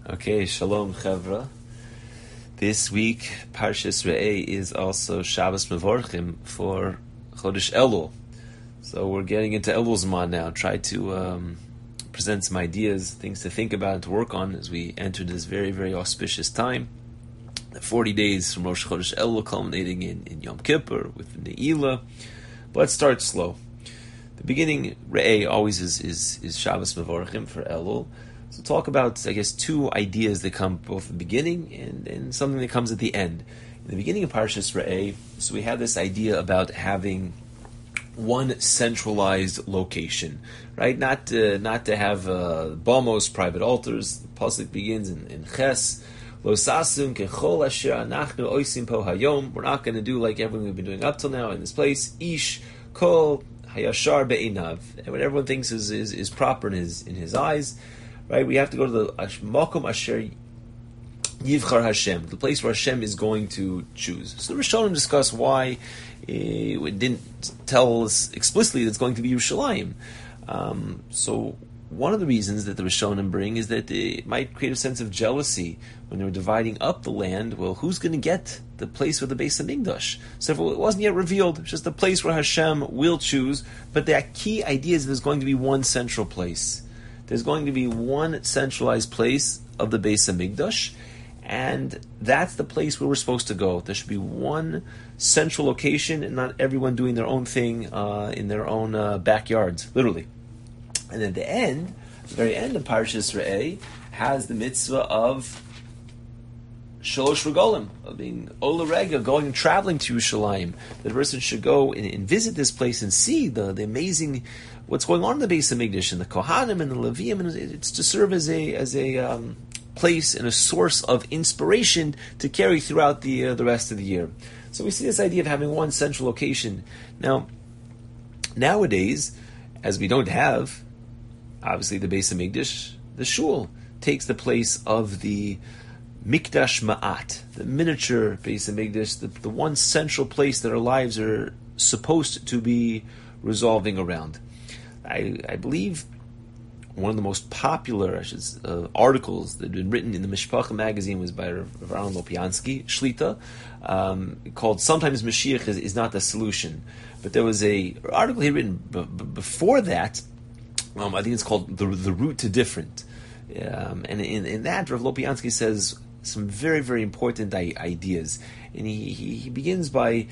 Okay, Shalom Chevra. This week, Parshas Re'eh is also Shabbos Mevorchim for Chodesh Elul. So we're getting into Elul Zman now. Try to present some ideas, things to think about and to work on as we enter this very, very auspicious time. The 40 days from Rosh Chodesh Elul culminating in Yom Kippur with Ne'ilah. But let's start slow. The beginning, Re'eh, always is Shabbos Mevorchim for Elul. So talk about, I guess, two ideas that come both at the beginning and something that comes at the end. In the beginning of Parshas Re'eh, so we have this idea about having one centralized location, right? Not to have bamos, private altars. The pasuk begins in Ches, Lo sasun kechol asher anachnu oisim po hayom. We're not going to do like everything we've been doing up till now in this place. Ish kol hayashar be'inav, and what everyone thinks is proper in his eyes. Right, we have to go to the Makom Asher Yivchar Hashem, the place where Hashem is going to choose. So the Rishonim discuss why it didn't tell us explicitly that it's going to be Yerushalayim. So one of the reasons that the Rishonim bring is that it might create a sense of jealousy when they were dividing up the land. Well, who's going to get the place with the Beis HaMikdash? So it wasn't yet revealed. It's just the place where Hashem will choose. But the key idea is that there's going to be one central place. There's going to be one centralized place of the Beis HaMikdash, and that's the place where we're supposed to go. There should be one central location, and not everyone doing their own thing in their own backyards, literally. And at the end, the very end of Parshas Re'eh, has the mitzvah of Shalosh Regalim, of being Ola Rega, going and traveling to Yerushalayim. The person should go and visit this place and see the amazing what's going on in the Beis HaMikdash and the Kohanim and the Leviim, and it's to serve as a place and a source of inspiration to carry throughout the rest of the year. So we see this idea of having one central location. Now, nowadays, as we don't have, obviously, the Beis HaMikdash, the Shul takes the place of the Mikdash Ma'at, the miniature Beis HaMikdash, the one central place that our lives are supposed to be resolving around. I believe one of the most popular articles that had been written in the Mishpacha magazine was by Rav Aaron Lopiansky, Shlita, called "Sometimes Mashiach is not the solution." But there was an article he had written before that. I think it's called "The Route to Different," and in that, Rav Lopiansky says some very, very important ideas, and he begins by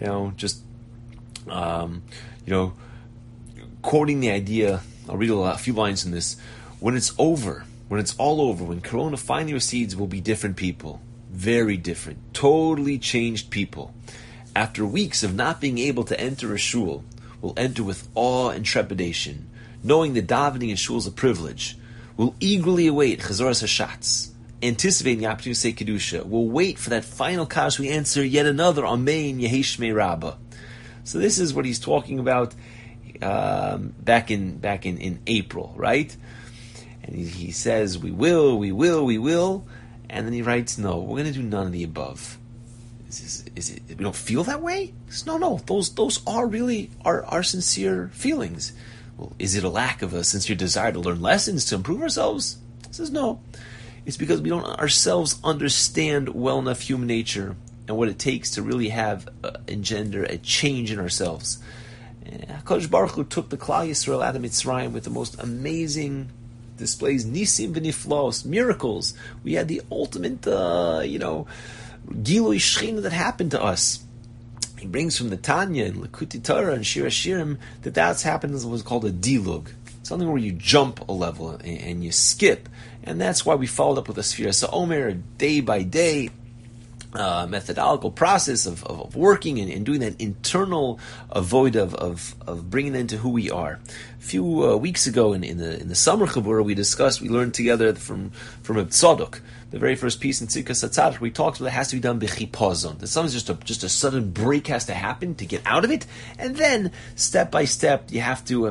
quoting the idea. I'll read a few lines from this. When it's all over, when Corona finally recedes, we'll be different people. Very different. Totally changed people. After weeks of not being able to enter a shul, we'll enter with awe and trepidation, knowing that davening in shul is a privilege. We'll eagerly await Chazoras Hashatz, anticipating the opportunity to say Kedusha. We'll wait for that final kash we answer yet another Amen Yehi Shmei Rabbah. So this is what he's talking about back in April, right? And he says, we will, and then he writes, no, we're going to do none of the above. Is it we don't feel that way? He says, no, those are really our sincere feelings. Well, is it a lack of a sincere desire to learn lessons, to improve ourselves? He says, no. It's because we don't ourselves understand well enough human nature and what it takes to really have engender a change in ourselves. HaKadosh Baruch Hu took the Klal Yisrael out of Mitzrayim with the most amazing displays, nisim v'niflos, miracles. We had the ultimate, Gilui Shechina that happened to us. He brings from the Tanya and Likutei Torah and Shir HaShirim that's happened as what's called a dilug, something where you jump a level and you skip, and that's why we followed up with a Sfiras HaOmer, day by day. Methodological process of working and doing that internal avoid of bringing it into who we are. A few weeks ago in the summer Chavurah we learned together from a Tzadok, the very first piece in Tzidkas HaTzadik, we talked about it has to be done b'chipazon. That sometimes just a sudden break has to happen to get out of it, and then step by step you have to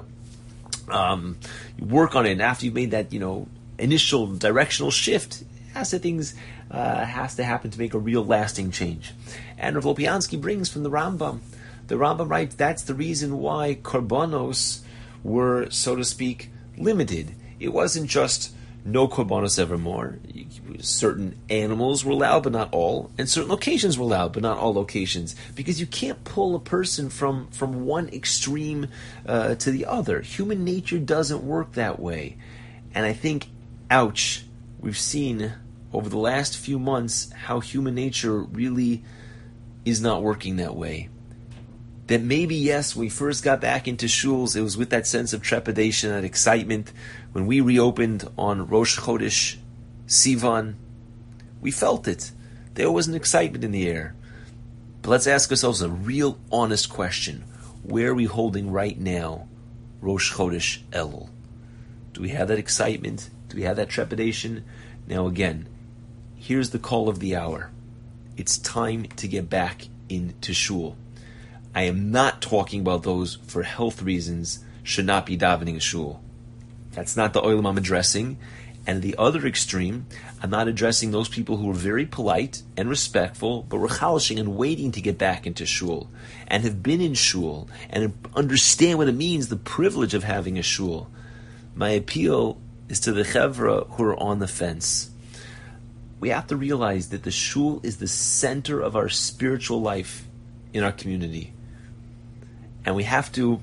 work on it. And after you've made that initial directional shift, has to happen to make a real lasting change. And Rav Lopiansky brings from the Rambam. The Rambam writes that's the reason why korbanos were, so to speak, limited. It wasn't just no korbanos evermore. certain animals were allowed, but not all, and certain locations were allowed, but not all locations, because you can't pull a person from one extreme to the other. Human nature doesn't work that way. And I think, ouch, we've seen over the last few months how human nature really is not working that way. That maybe, yes, when we first got back into shuls, it was with that sense of trepidation, that excitement. When we reopened on Rosh Chodesh Sivan, we felt it. There was an excitement in the air. But let's ask ourselves a real honest question. Where are we holding right now Rosh Chodesh Elul? Do we have that excitement? Do we have that trepidation? Now again, here's the call of the hour. It's time to get back into shul. I am not talking about those for health reasons should not be davening a shul. That's not the oilam I'm addressing. And the other extreme, I'm not addressing those people who are very polite and respectful, but were chalishing and waiting to get back into shul, and have been in shul, and understand what it means, the privilege of having a shul. My appeal is to the chevra who are on the fence. We have to realize that the shul is the center of our spiritual life in our community. And we have to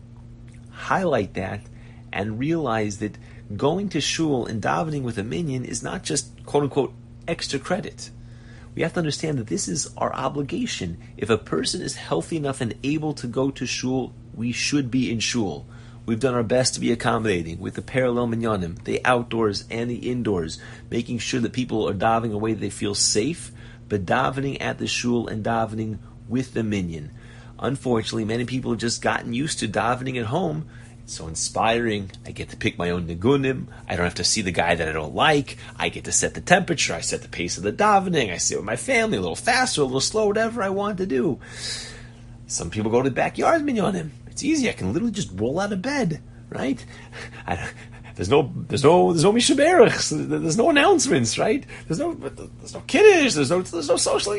highlight that and realize that going to shul and davening with a minyan is not just quote-unquote extra credit. We have to understand that this is our obligation. If a person is healthy enough and able to go to shul, we should be in shul. We've done our best to be accommodating with the parallel minyanim, the outdoors and the indoors, making sure that people are davening a way that they feel safe, but davening at the shul and davening with the minyan. Unfortunately, many people have just gotten used to davening at home. It's so inspiring. I get to pick my own nigunim. I don't have to see the guy that I don't like. I get to set the temperature. I set the pace of the davening. I sit with my family a little faster, a little slow, whatever I want to do. Some people go to the backyard minyanim. It's easy. I can literally just roll out of bed, right? There's no mishaberachs. There's no announcements, right? There's no kiddush. There's no social.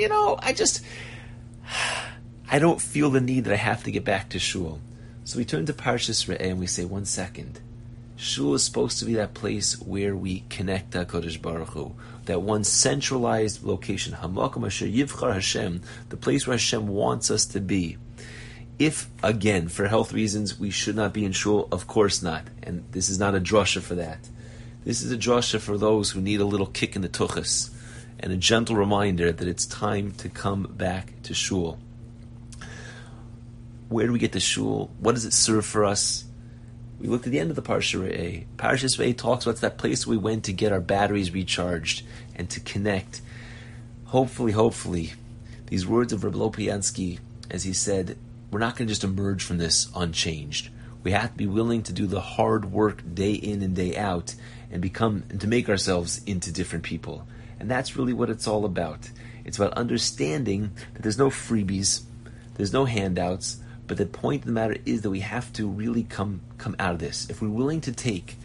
I don't feel the need that I have to get back to shul. So we turn to Parshas Re'eh and we say, 1 second. Shul is supposed to be that place where we connect to HaKadosh Baruch Hu, that one centralized location, Hamakom Asher Yivchar Hashem, the place where Hashem wants us to be. If, again, for health reasons, we should not be in shul, of course not. And this is not a drasha for that. This is a drasha for those who need a little kick in the tuchus and a gentle reminder that it's time to come back to shul. Where do we get to shul? What does it serve for us? We looked at the end of the Parsha Re'eh. Parshas Re'eh talks about that place where we went to get our batteries recharged and to connect. Hopefully, these words of Reb Lopiansky, as he said, we're not going to just emerge from this unchanged. We have to be willing to do the hard work day in and day out and to make ourselves into different people. And that's really what it's all about. It's about understanding that there's no freebies, there's no handouts, but the point of the matter is that we have to really come out of this. If we're willing to take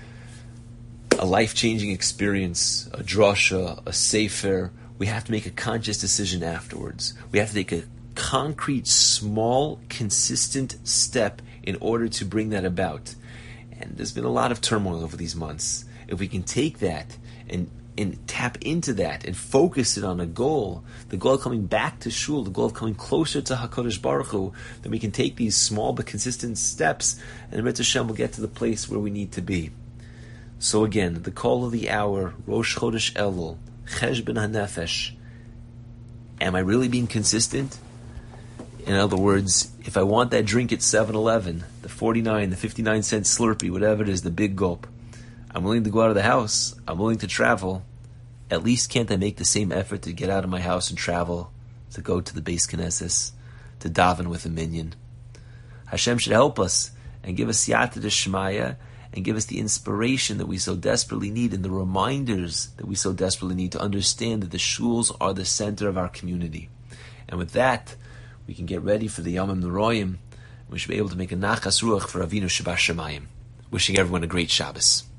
a life-changing experience, a drasha, a sefer, we have to make a conscious decision afterwards. We have to take a concrete, small, consistent step in order to bring that about. And there's been a lot of turmoil over these months. If we can take that and tap into that and focus it on a goal, the goal of coming back to shul, the goal of coming closer to HaKadosh Baruch Hu, then we can take these small but consistent steps, and the Mitzvah Hashem will get to the place where we need to be. So again, the call of the hour, Rosh Chodesh Elul, Cheshbon HaNefesh. Am I really being consistent? In other words, if I want that drink at 7-Eleven, the 49, the 59 cent Slurpee, whatever it is, the big gulp, I'm willing to go out of the house, I'm willing to travel, at least can't I make the same effort to get out of my house and travel, to go to the Beis Knesses, to daven with a minyan? Hashem should help us and give us Siyata D'Shmaya and give us the inspiration that we so desperately need and the reminders that we so desperately need to understand that the shuls are the center of our community. And with that, we can get ready for the Yomim Noraim. We should be able to make a nachas ruach for Avinu Shebashamayim. Wishing everyone a great Shabbos.